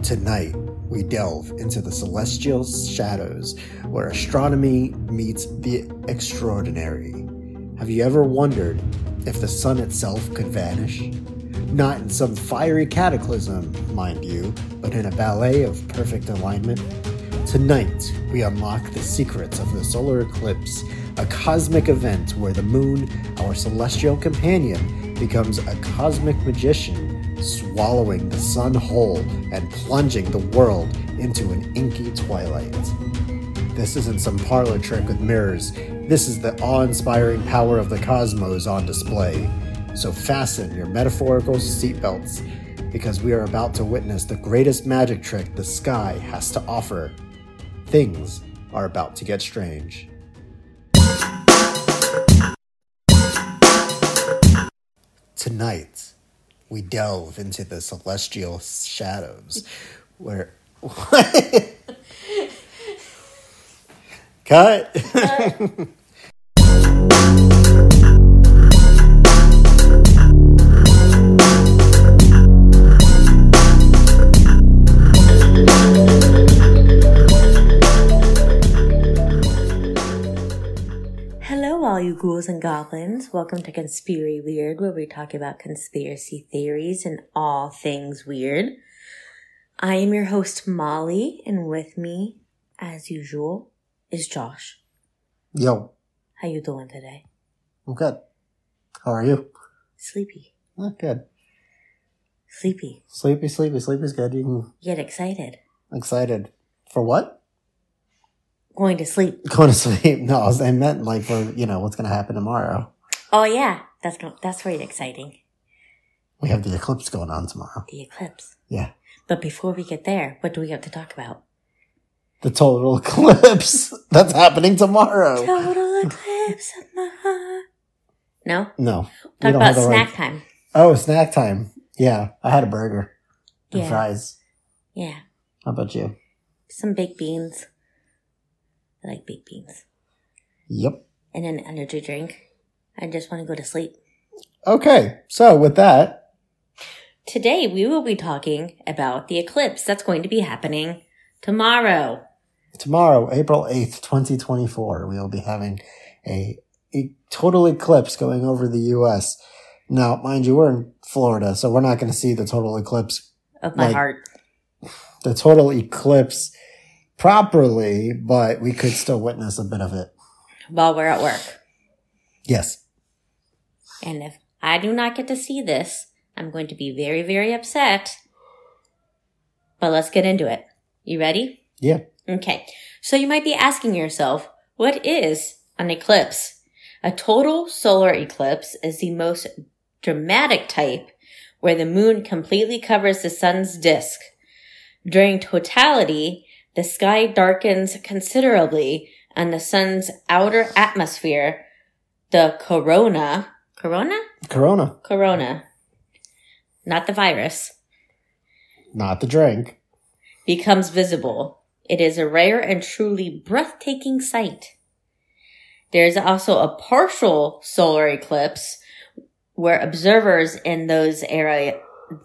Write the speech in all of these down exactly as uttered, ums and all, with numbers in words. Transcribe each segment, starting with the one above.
Tonight, we delve into the celestial shadows where astronomy meets the extraordinary. Have you ever wondered if the sun itself could vanish? Not in some fiery cataclysm, mind you, but in a ballet of perfect alignment. Tonight, we unlock the secrets of the solar eclipse, a cosmic event where the moon, our celestial companion, becomes a cosmic magician, swallowing the sun whole and plunging the world into an inky twilight. This isn't some parlor trick with mirrors. This is the awe-inspiring power of the cosmos on display. So fasten your metaphorical seatbelts, because we are about to witness the greatest magic trick the sky has to offer. Things are about to get strange. Tonight, we delve into the celestial shadows where... Cut! Cut. All you ghouls and goblins, welcome to Conspiracy Weird, where we talk about conspiracy theories and all things weird. I am your host, Molly, and with me, as usual, is Josh. Yo. How you doing today? I'm good. How are you? Sleepy. Oh, good. Sleepy. Sleepy, sleepy, sleepy's good. You can... Get excited. Excited. For what? Going to sleep. Going to sleep. No, I meant like for, you know, what's going to happen tomorrow. Oh, yeah. That's that's really exciting. We have the eclipse going on tomorrow. The eclipse. Yeah. But before we get there, what do we have to talk about? The total eclipse that's happening tomorrow. Total eclipse of my heart. No? No. Talk about snack right... time. Oh, snack time. Yeah. I had a burger and yeah. fries. Yeah. How about you? Some baked beans. I like baked beans. Yep. And an energy drink. I just want to go to sleep. Okay. So with that. Today we will be talking about the eclipse that's going to be happening tomorrow. Tomorrow, April eighth, twenty twenty-four, we will be having a, a total eclipse going over the U S. Now, mind you, we're in Florida, so we're not going to see the total eclipse. Of my like, heart. The total eclipse properly, but we could still witness a bit of it. While we're at work. Yes. And if I do not get to see this, I'm going to be very, very upset. But let's get into it. You ready? Yeah. Okay. So you might be asking yourself, what is an eclipse? A total solar eclipse is the most dramatic type where the moon completely covers the sun's disk. During totality, the sky darkens considerably and the sun's outer atmosphere, the corona, corona? Corona. Corona. Not the virus. Not the drink. Becomes visible. It is a rare and truly breathtaking sight. There is also a partial solar eclipse where observers in those areas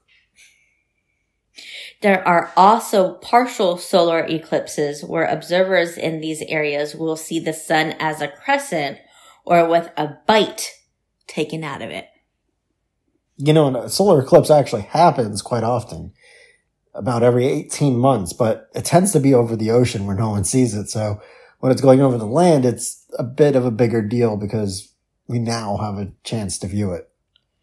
There are also partial solar eclipses where observers in these areas will see the sun as a crescent or with a bite taken out of it. You know, a solar eclipse actually happens quite often, about every eighteen months, but it tends to be over the ocean where no one sees it. So when it's going over the land, it's a bit of a bigger deal because we now have a chance to view it.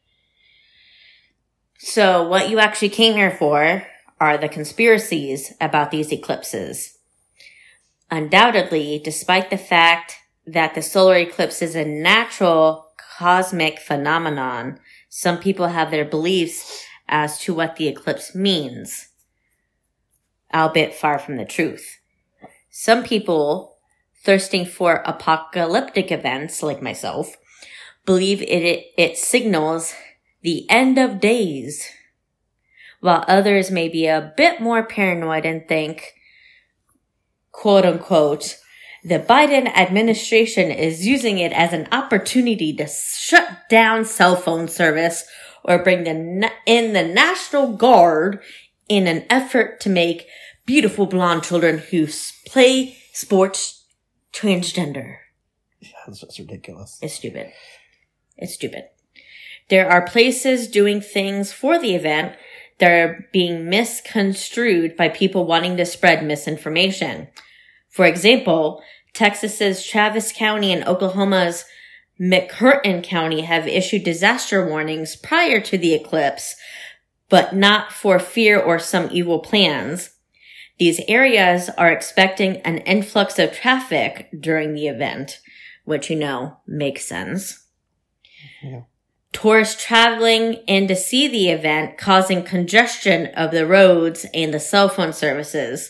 So what you actually came here for are the conspiracies about these eclipses. Undoubtedly, despite the fact that the solar eclipse is a natural cosmic phenomenon, some people have their beliefs as to what the eclipse means, albeit far from the truth. Some people, thirsting for apocalyptic events like myself, believe it, it, it signals the end of days, while others may be a bit more paranoid and think, quote unquote, the Biden administration is using it as an opportunity to shut down cell phone service or bring the, in the National Guard in an effort to make beautiful blonde children who play sports transgender. Yeah, that's just ridiculous. It's stupid. It's stupid. There are places doing things for the event that are being misconstrued by people wanting to spread misinformation. For example, Texas's Travis County and Oklahoma's McCurtain County have issued disaster warnings prior to the eclipse, but not for fear or some evil plans. These areas are expecting an influx of traffic during the event, which, you know, makes sense. Yeah. Tourists traveling in to see the event causing congestion of the roads and the cell phone services.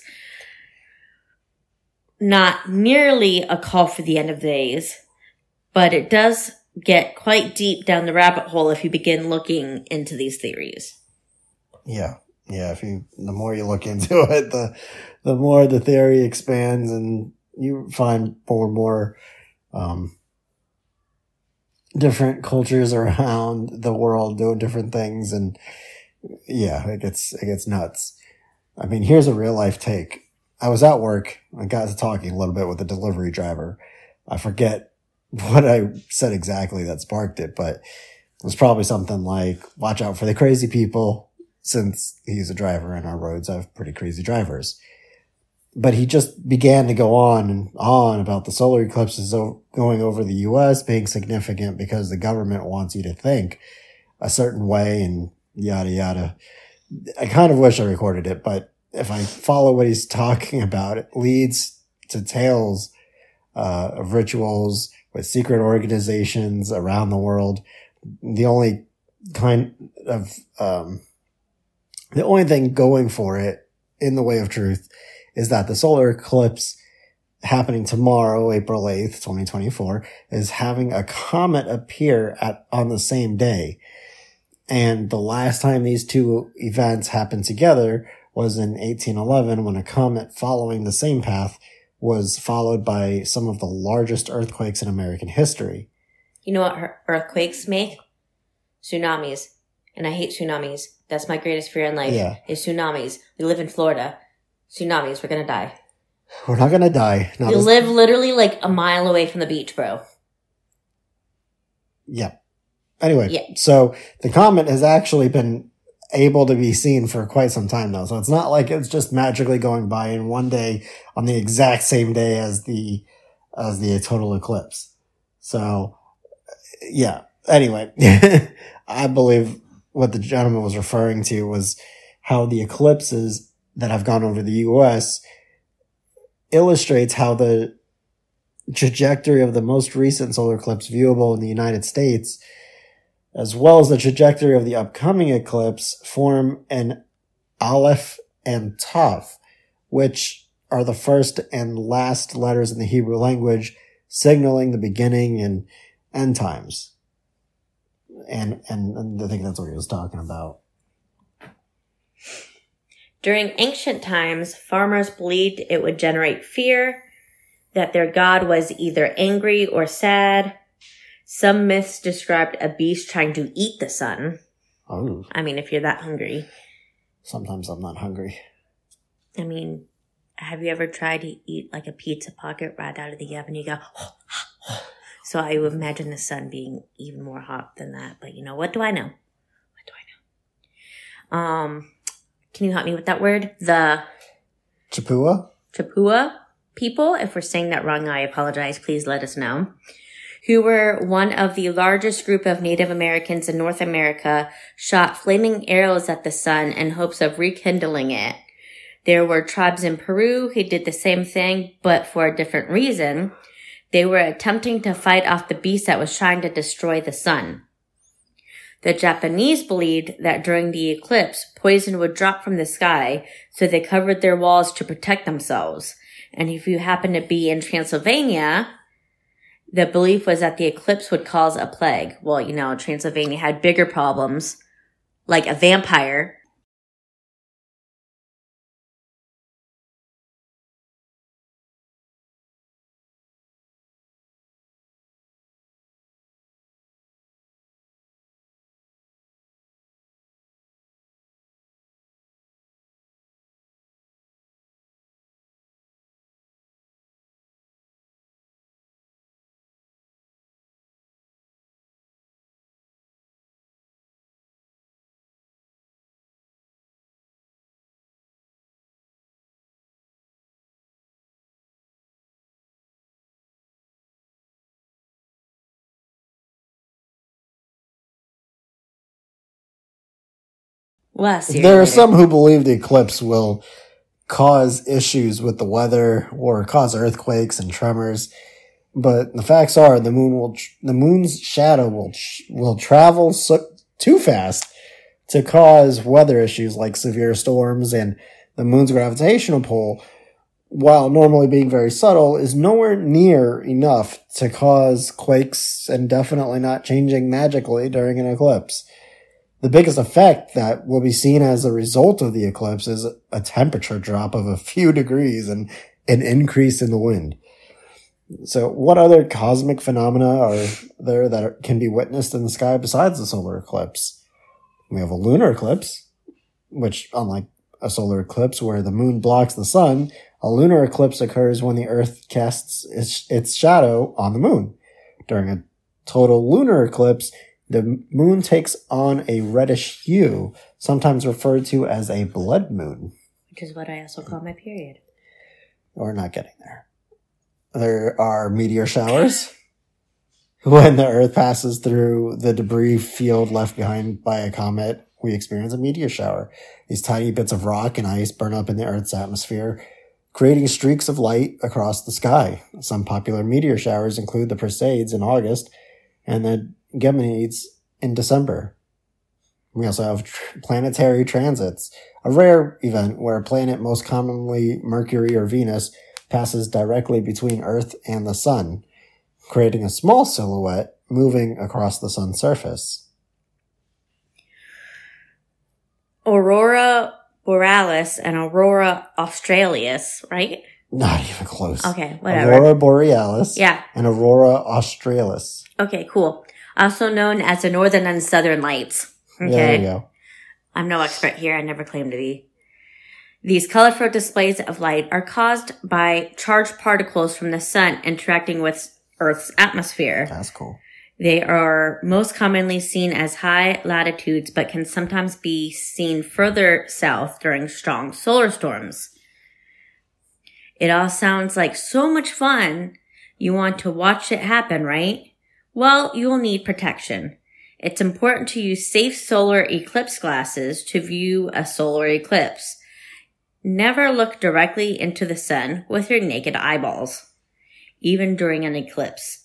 Not nearly a call for the end of days, but it does get quite deep down the rabbit hole if you begin looking into these theories. Yeah. Yeah, if you, the more you look into it, the, the more the theory expands and you find more and more, um, different cultures around the world doing different things. And yeah, it gets, it gets nuts. I mean, here's a real life take. I was at work. I got to talking a little bit with the delivery driver. I forget what I said exactly that sparked it, but it was probably something like, watch out for the crazy people. Since he's a driver and our roads have pretty crazy drivers. But he just began to go on and on about the solar eclipses going over the U S being significant because the government wants you to think a certain way and yada yada. I kind of wish I recorded it, but if I follow what he's talking about, it leads to tales uh, of rituals with secret organizations around the world. The only kind of um The only thing going for it in the way of truth is that the solar eclipse happening tomorrow, April eighth, twenty twenty-four, is having a comet appear at on the same day. And the last time these two events happened together was in eighteen eleven when a comet following the same path was followed by some of the largest earthquakes in American history. You know what earthquakes make? Tsunamis. And I hate tsunamis. That's my greatest fear in life. Yeah. Is tsunamis. We live in Florida. Tsunamis. We're gonna die. We're not gonna die. Not we as- live literally like a mile away from the beach, bro. Yeah. Anyway, yeah. So the comet has actually been able to be seen for quite some time now. So it's not like it's just magically going by in one day on the exact same day as the, as the total eclipse. So yeah. Anyway, I believe what the gentleman was referring to was how the eclipses that have gone over the U S illustrates how the trajectory of the most recent solar eclipse viewable in the United States, as well as the trajectory of the upcoming eclipse, form an Aleph and Tav, which are the first and last letters in the Hebrew language, signaling the beginning and end times. And, and, and I think that's what he was talking about. During ancient times, farmers believed it would generate fear, that their god was either angry or sad. Some myths described a beast trying to eat the sun. Oh. I mean, if you're that hungry. Sometimes I'm not hungry. I mean, have you ever tried to eat like a pizza pocket right out of the oven? You go, oh, oh. So I would imagine the sun being even more hot than that. But you know, what do I know? What do I know? Um, can you help me with that word? The Chippewa? Chippewa people. If we're saying that wrong, I apologize. Please let us know. Who were one of the largest group of Native Americans in North America, shot flaming arrows at the sun in hopes of rekindling it. There were tribes in Peru who did the same thing, but for a different reason. They were attempting to fight off the beast that was trying to destroy the sun. The Japanese believed that during the eclipse, poison would drop from the sky, so they covered their walls to protect themselves. And if you happen to be in Transylvania, the belief was that the eclipse would cause a plague. Well, you know, Transylvania had bigger problems, like a vampire. Well, there are some who believe the eclipse will cause issues with the weather or cause earthquakes and tremors. But the facts are the moon will, the moon's shadow will, will travel so, too fast to cause weather issues like severe storms, and the moon's gravitational pull, while normally being very subtle, is nowhere near enough to cause quakes and definitely not changing magically during an eclipse. The biggest effect that will be seen as a result of the eclipse is a temperature drop of a few degrees and an increase in the wind. So what other cosmic phenomena are there that are, can be witnessed in the sky besides the solar eclipse? We have a lunar eclipse, which, unlike a solar eclipse where the moon blocks the sun, a lunar eclipse occurs when the Earth casts its, its shadow on the moon. During a total lunar eclipse, the moon takes on a reddish hue, sometimes referred to as a blood moon. Which is what I also call my period. We're not getting there. There are meteor showers. When the Earth passes through the debris field left behind by a comet, we experience a meteor shower. These tiny bits of rock and ice burn up in the Earth's atmosphere, creating streaks of light across the sky. Some popular meteor showers include the Perseids in August and the Geminids in December. We also have tr- planetary transits, a rare event where a planet, most commonly Mercury or Venus, passes directly between Earth and the Sun, creating a small silhouette moving across the Sun's surface. Aurora Borealis and Aurora Australis, right? Not even close. Okay, whatever. Aurora Borealis yeah. and Aurora Australis. Okay, cool. Also known as the Northern and Southern Lights. Okay. Yeah, there you go. I'm no expert here. I never claimed to be. These colorful displays of light are caused by charged particles from the sun interacting with Earth's atmosphere. That's cool. They are most commonly seen as high latitudes, but can sometimes be seen further south during strong solar storms. It all sounds like so much fun. You want to watch it happen, right? Well, you will need protection. It's important to use safe solar eclipse glasses to view a solar eclipse. Never look directly into the sun with your naked eyeballs, even during an eclipse.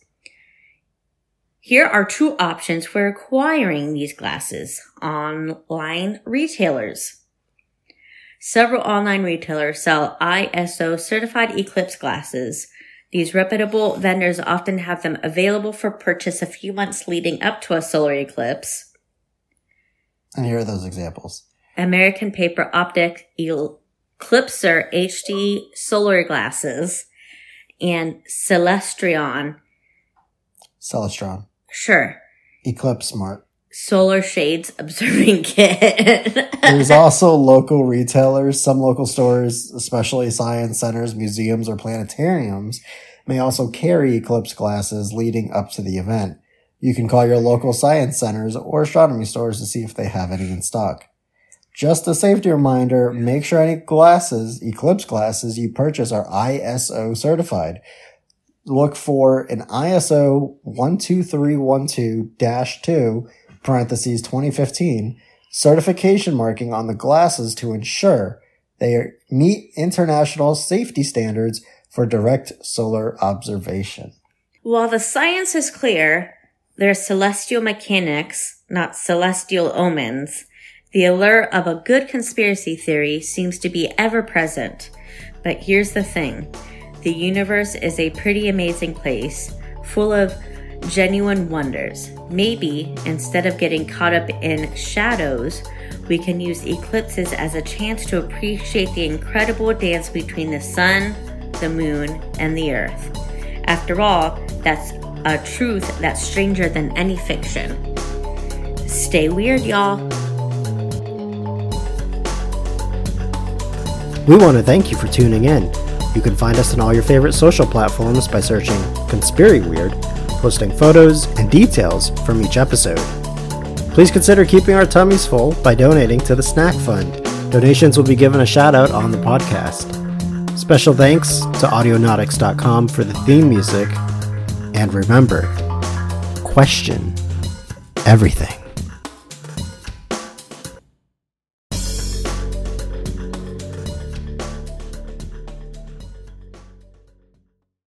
Here are two options for acquiring these glasses. Online retailers. Several online retailers sell I S O certified eclipse glasses. These reputable vendors often have them available for purchase a few months leading up to a solar eclipse. And here are those examples. American Paper Optic Eclipser H D solar glasses and Celestron. Celestron. Sure. Eclipse Smart. Solar Shades Observing Kit. There's also local retailers. Some local stores, especially science centers, museums, or planetariums, may also carry eclipse glasses leading up to the event. You can call your local science centers or astronomy stores to see if they have any in stock. Just a safety reminder, make sure any glasses, eclipse glasses you purchase are I S O certified. Look for an I S O one two three one two dash two parentheses twenty fifteen certification marking on the glasses to ensure they meet international safety standards for direct solar observation. While the science is clear, there's celestial mechanics, not celestial omens. The allure of a good conspiracy theory seems to be ever present. But here's the thing. The universe is a pretty amazing place, full of genuine wonders. Maybe, instead of getting caught up in shadows, we can use eclipses as a chance to appreciate the incredible dance between the sun, the moon, and the earth. After all, that's a truth that's stranger than any fiction. Stay weird, y'all. We want to thank you for tuning in. You can find us on all your favorite social platforms by searching Conspiri Weird, posting photos and details from each episode. Please consider keeping our tummies full by donating to the Snack Fund. Donations will be given a shout out on the podcast. Special thanks to audionautics dot com for the theme music. And remember, question everything.